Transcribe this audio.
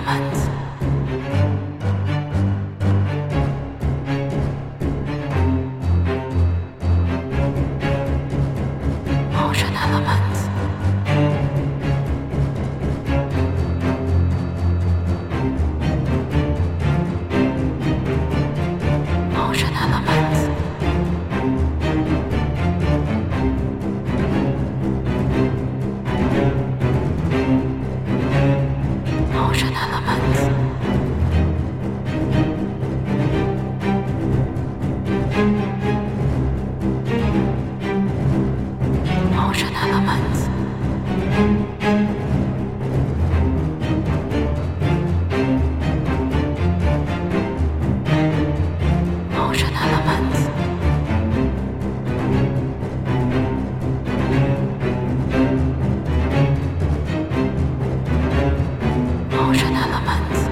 Element. Motion Element. Motion Element. Motion Element. Motion Element. Motion Element. Motion Element.